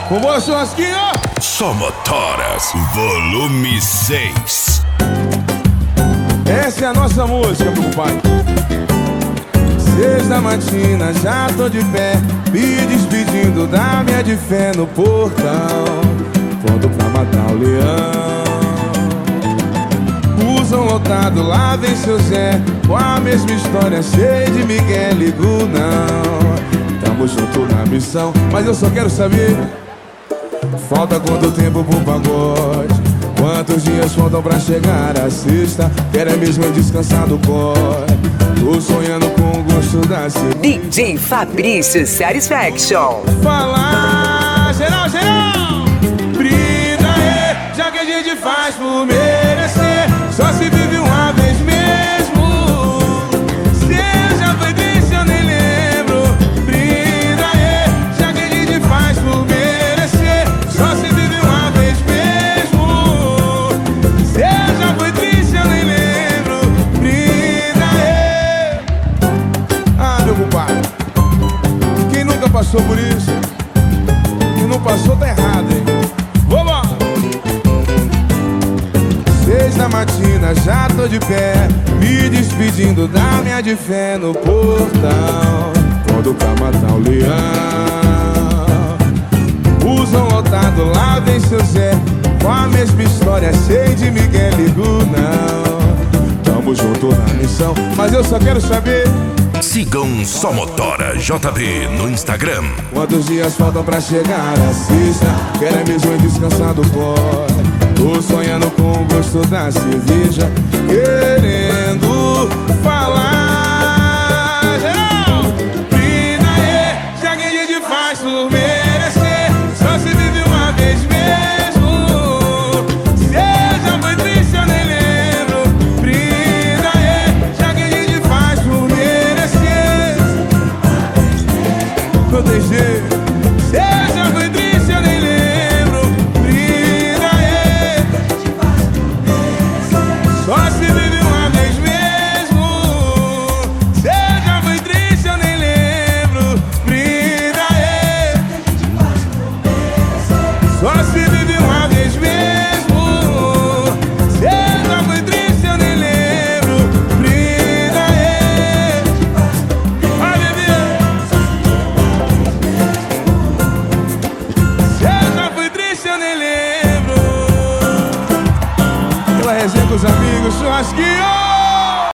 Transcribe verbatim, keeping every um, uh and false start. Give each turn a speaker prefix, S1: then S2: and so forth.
S1: Com boa churrasquinho.
S2: Só Motoras, volume seis.
S1: Essa é a nossa música, meu pai. Seis da matina, já tô de pé, me despedindo da minha de fé no portão, pronto pra matar o leão. Busão lotado, lá vem seu Zé, com a mesma história, cheio de Miguel, ligo não. Tamo junto na missão, mas eu só quero saber, falta quanto tempo pro pagode? Quantos dias faltam pra chegar a sexta? Quero é mesmo descansar do core. Tô sonhando com o gosto da cidade.
S3: D J Fabrício Satisfaction.
S1: Falar, geral, geral. Brinda aí, já que a gente faz por merecer. Só se vive uma vez mesmo. Se eu já foi triste, eu nem lembro. Brinda aí, já que a gente faz por merecer. Só se vive uma vez mesmo. Se eu já foi triste, eu nem lembro. Brinda aí. Ah, meu compadre, quem nunca passou por isso? Quem não passou tá errado, hein? Vamos! Seis da matina, já tô de pé, me despedindo da minha de fé no portão, pronto pra matar o leão. Busão lotado, lá vem seu Zé, com a mesma história, cheio de Miguel, ligo não. Tamo junto na missão, mas eu só quero saber,
S2: sigam Só Motora J B no Instagram.
S1: quantos dias faltam pra chegar a sexta? Quero é mesmo descansar do core. Tô sonhando com o gosto da cerveja, querendo falar. Geral, brinda aí, já que a gente faz por merecer. Só se vive uma vez mesmo. Se eu já foi triste, eu nem lembro. Brinda aí, já que a gente faz por merecer. Não tem jeito.